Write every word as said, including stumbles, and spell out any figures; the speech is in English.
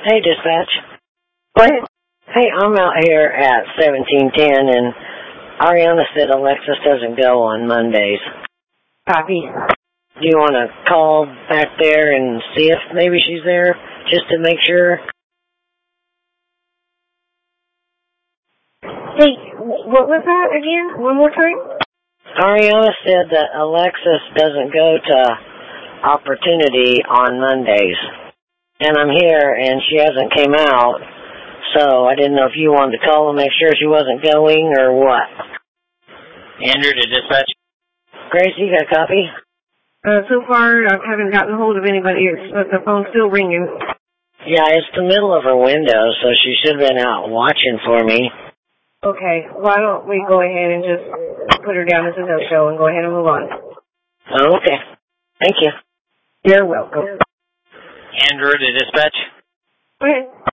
Hey, dispatch. Go ahead. Hey, I'm out here at seventeen ten, and Ariana said Alexis doesn't go on Mondays. Copy. Do you want to call back there and see if maybe she's there, just to make sure? Hey, what was that again? One more time? Ariana said that Alexis doesn't go to Opportunity on Mondays. And I'm here, and she hasn't came out, so I didn't know if you wanted to call and make sure she wasn't going or what. Andrew to dispatch. Grace, you got a copy? Uh, so far, I haven't gotten a hold of anybody. But the phone's still ringing. Yeah, it's the middle of her window, so she should have been out watching for me. Okay, why don't we go ahead and just put her down as a no-show and go ahead and move on. Oh, okay. Thank you. You're welcome. Andrew to dispatch.